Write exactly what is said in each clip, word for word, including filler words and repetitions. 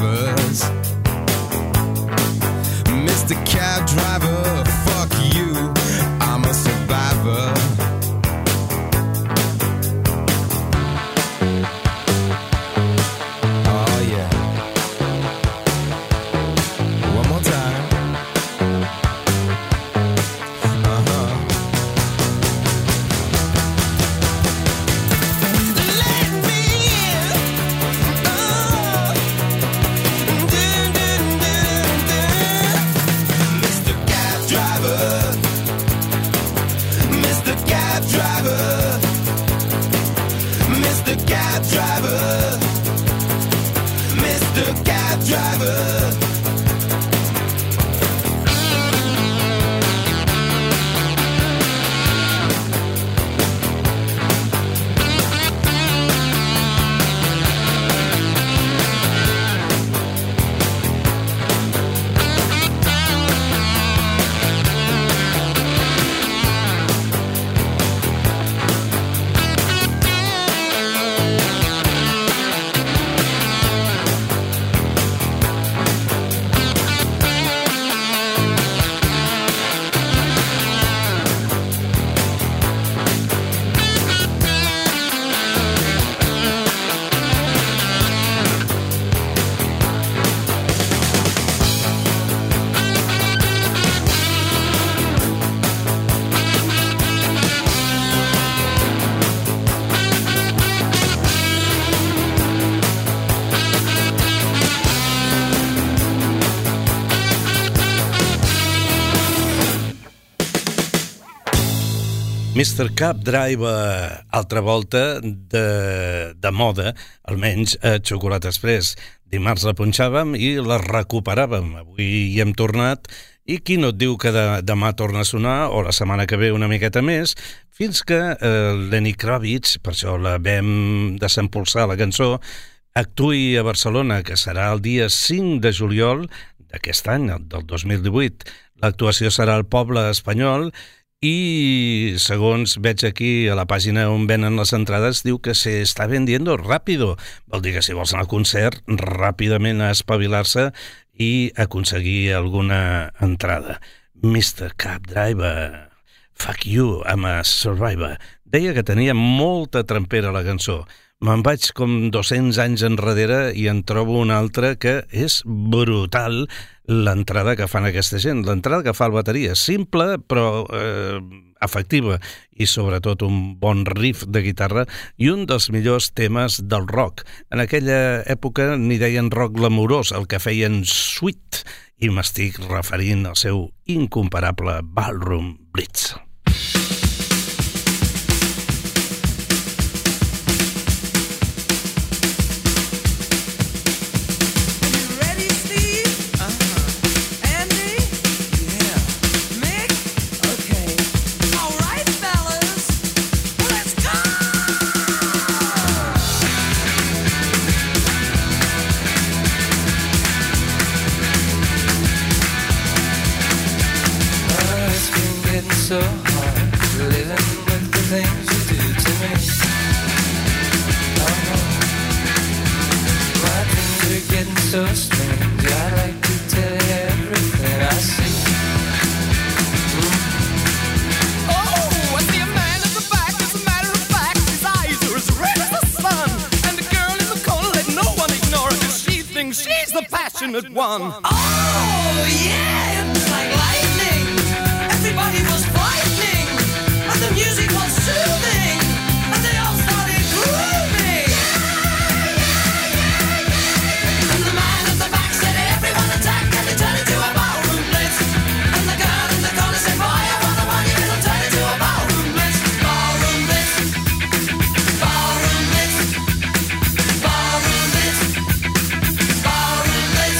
drivers. Mister Cab Driver, fuck you, I'm a survivor. Oh yeah. One more time. Uh-huh. Let me in. Oh. Dun, dun, dun, dun. Mister Cab Driver, Mister Cab Driver, Mister Cab Driver, Mister Cab Driver. mister Cab Driver, altra volta de, de moda, almenys a Xocolata Express. Dimarts la punxàvem i la recuperàvem. Avui hi hem tornat i qui no et diu que de, demà torna a sonar o la setmana que ve una miqueta més, fins que eh, Lenny Kravitz, per això la vam desempolsar la cançó, actuï a Barcelona, que serà el dia cinc de juliol d'aquest any, del dos mil divuit. L'actuació serà al Poble Espanyol i, segons veig aquí a la pàgina on venen les entrades, diu que se està vendiendo rápido. Vol dir que si vols anar al concert, ràpidament a espavilar-se i aconseguir alguna entrada. mister Cab Driver, fuck you, I'm a survivor. Deia que tenia molta trampera la cançó. Me'n vaig com dos-cents anys enrere i en trobo una altra que és brutal, l'entrada que fan aquesta gent. L'entrada que fa el bateria, simple però eh, efectiva, i sobretot un bon riff de guitarra i un dels millors temes del rock. En aquella època n'hi deien rock glamurós, el que feien sweet, i m'estic referint al seu incomparable Ballroom Blitz. So hard living with the things you do to me. Oh no, my dreams are getting so strange. I'd like to tell you everything I see. Mm. Oh, I see a man in the back. As a matter of fact, his eyes are as red as the sun. And the girl in the corner, let no one ignore her, 'cause she thinks she's the passionate one. Oh yeah, it's like lightning. Everybody was frightening, and the music was soothing, and they all started grooving. And the man at the back said, everyone attack, and they turned into a ballroom blitz. And the girl in the corner said, boy, I want the one, you it'll turn into a ballroom blitz. Ballroom blitz, ballroom blitz, ballroom blitz, ballroom blitz.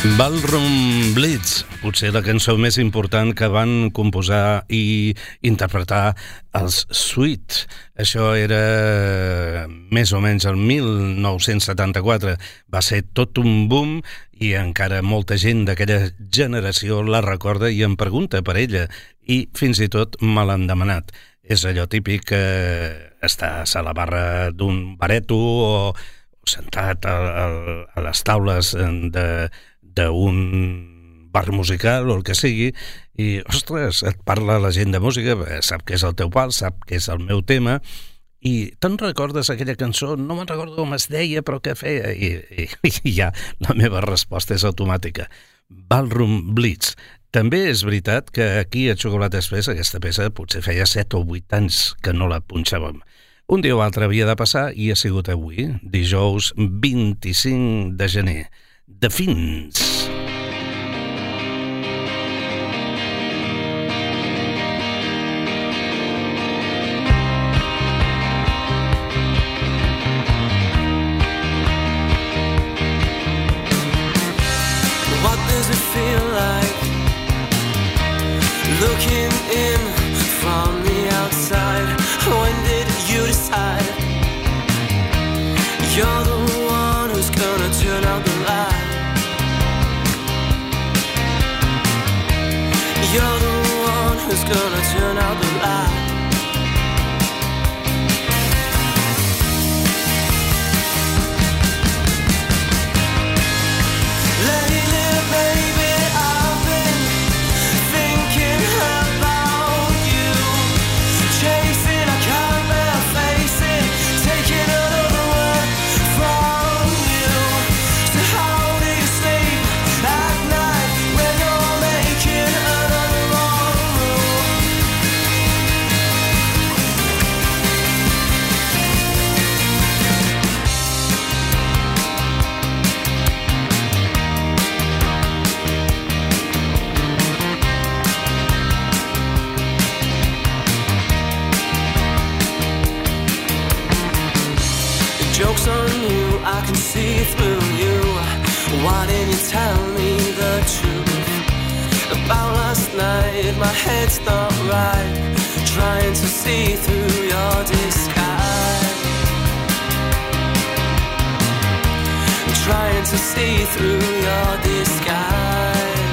Ballroom Blitz, potser la cançó més important que van composar i interpretar els Sweet. Això era més o menys el mil nou-cents setanta-quatre. Va ser tot un boom i encara molta gent d'aquella generació la recorda i em pregunta per ella i fins i tot me l'han demanat. És allò típic que estàs a la barra d'un bareto o sentat a, a, a les taules de d'un bar musical o el que sigui i, ostres, et parla la gent de música, sap que és el teu pal, sap que és el meu tema i te'n recordes aquella cançó? No me'n recordo com es deia, però què feia? I, i, i ja la meva resposta és automàtica. Ballroom Blitz. També és veritat que aquí a Xocolata Express aquesta peça potser feia set o vuit anys que no la punxàvem. Un dia o altre havia de passar i ha sigut avui, dijous vint-i-cinc de gener. The Fins. What does it feel like looking in from the outside? When did you decide you're the one who's gonna turn out the light? You're the one who's gonna turn out the light. Lately, baby, I've been thinking about you, chasing a camera, facing, taking another word from you. So how do you sleep at night when you're making another wrong move? The joke's on you, I can see through you. Why didn't you tell me the truth about last night? My head's not right, trying to see through your disguise, trying to see through your disguise.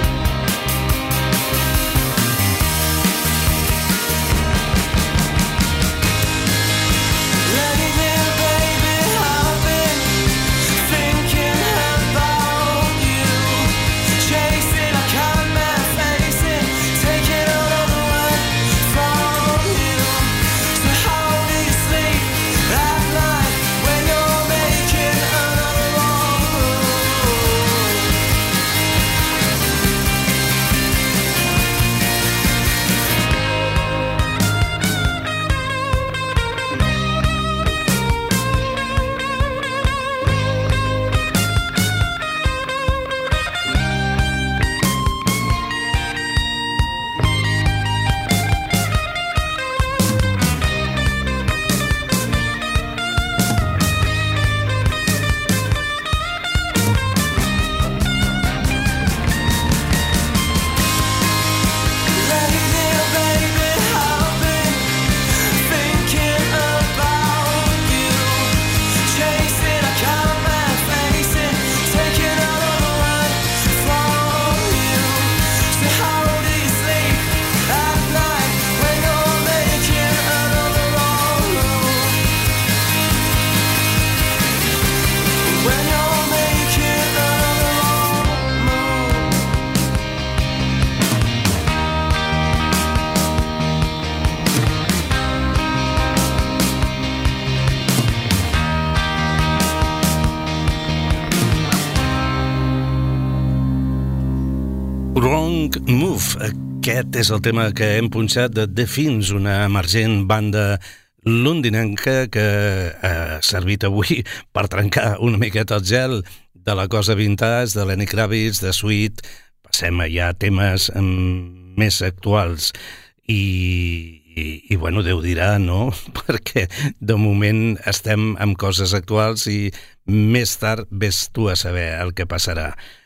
Lately, baby, I've been thinking about you, chasing a camera, facing, taking another word from you. So how do you sleep at night when you're making another wrong move? Lately, baby, I've been thinking about you, chasing a camera, facing, taking another word from you. So how do you sleep at night when you're making another wrong move? When you're making another wrong move. Wrong Move. Aquest és el tema que hem punxat de The Fins, una emergent banda londinenca que ha servit avui per trencar una miqueta el gel de la cosa vintage, de Lenny Kravitz, de Sweet. Passem ja a temes mm, més actuals i, i, i bueno, Déu dirà, no? Perquè de moment estem amb coses actuals i més tard vés tu a saber el que passarà.